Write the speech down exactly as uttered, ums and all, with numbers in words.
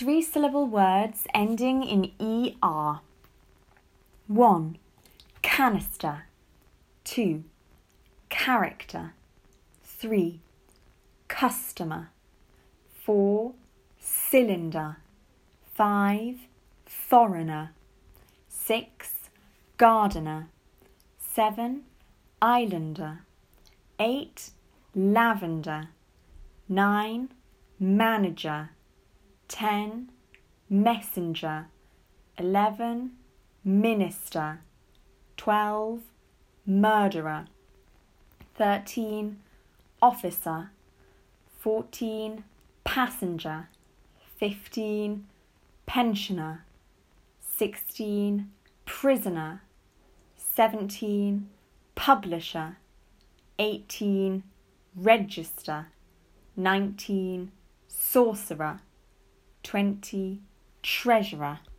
three-syllable words ending in E R. one. Canister. two. Character. three. Customer. four. Cylinder. five. Foreigner. six. Gardener. seven. Islander. eight. Lavender. nine. Manager. ten. Messenger. eleven. Minister. twelve. Murderer. thirteen. Officer. fourteen. Passenger. fifteen. Pensioner. sixteen. Prisoner. seventeen. Publisher. eighteen. Register. nineteen. Sorcerer. twenty. Treasurer.